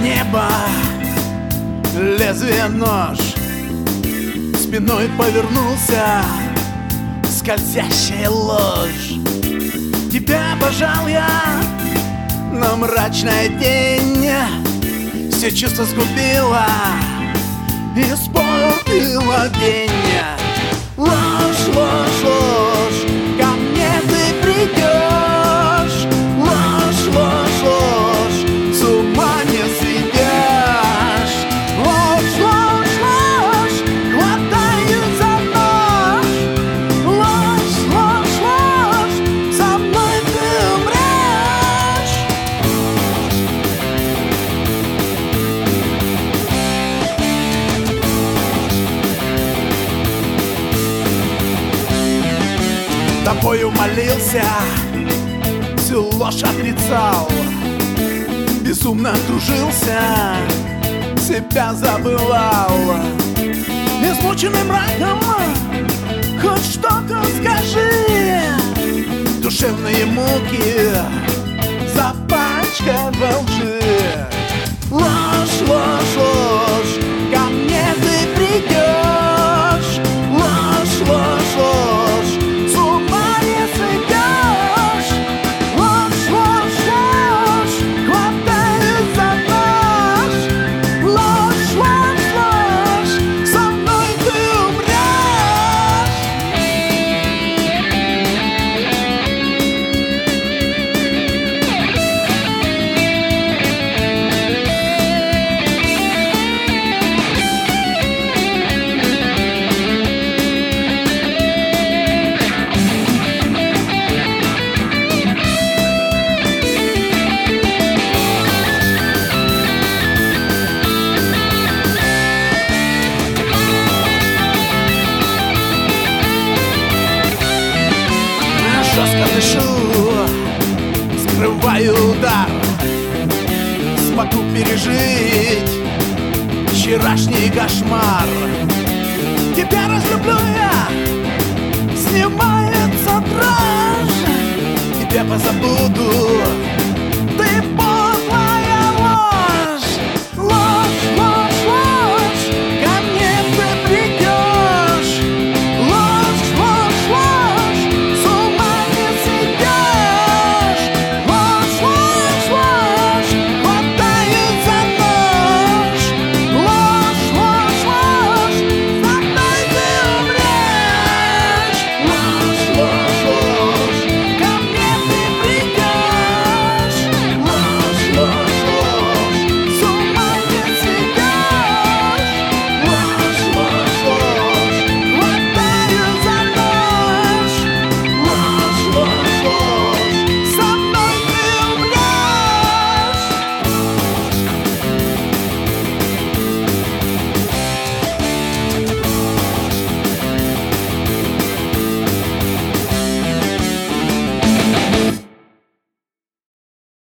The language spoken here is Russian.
небо, лезвие нож, спиной повернулся, скользящая ложь. Тебя обожал я, но мрачная тень все чувства сгубила, испортила день. Ложь, ложь, ложь, ко мне ты придешь. Ложь, ложь, ложь, с ума не сведешь. Ложь, ложь, ложь, хватаю за нож. Ложь, ложь, ложь, со мной ты умрешь. Тобою молился, всю ложь отрицал, безумно кружился, себя забывал. Измученный мраком, хоть что-то скажи. Душевные муки запачкал лжи. Ложь, ложь, ложь, ко мне ты придешь. Ложь, ложь, ложь, с ума не сойдешь. Ложь, ложь, ложь, хватаю за нож. Ложь, ложь, ложь, со мной ты умрешь. Жестко дышу, скрываю удар. Смогу пережить вчерашний кошмар. Тебя разлюблю я, снимается дрожь. Тебя позабуду,